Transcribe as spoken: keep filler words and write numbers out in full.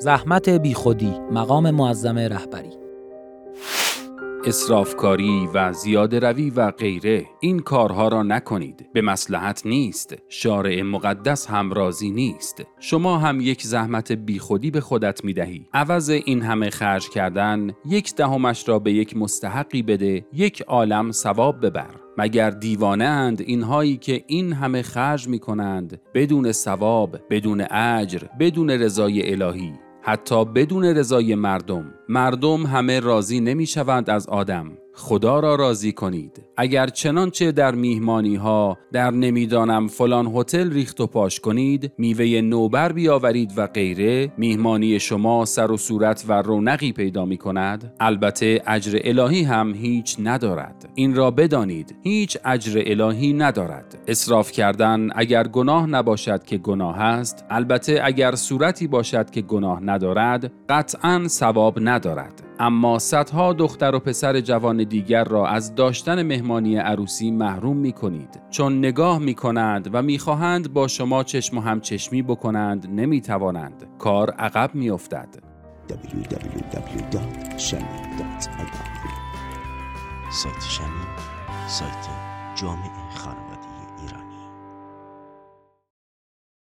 زحمت بیخودی، مقام معظم رهبری. اسرافکاری و زیاده روی و غیره، این کارها را نکنید. به مصلحت نیست. شارع مقدس هم راضی نیست. شما هم یک زحمت بیخودی به خودت میدهی. عوض این همه خرج کردن، یک دهمش را به یک مستحقی بده، یک عالم ثواب ببر. مگر دیوانه اند اینهایی که این همه خرج می کنند بدون ثواب، بدون اجر، بدون رضای الهی، حتی بدون رضای مردم. مردم همه راضی نمی شوند از آدم. خدا را راضی کنید. اگر چنانچه در میهمانی ها در نمیدانم فلان هتل ریخت و پاش کنید، میوه نوبر بیاورید و غیره، میهمانی شما سر و صورت و رونقی پیدا می کند. البته اجر الهی هم هیچ ندارد. این را بدانید، هیچ اجر الهی ندارد. اسراف کردن اگر گناه نباشد که گناه است، البته اگر صورتی باشد که گناه ندارد، قطعاً ثواب ندارد. اما صدها دختر و پسر جوان دیگر را از داشتن مهمانی عروسی محروم می کنید، چون نگاه می کنند و می خواهند با شما چشم و همچشمی بکنند، نمی توانند. کار عقب می افتد. دبلیو دبلیو دبلیو دات شمی دات آی آر سایت شمی، سایت جامع خانواده.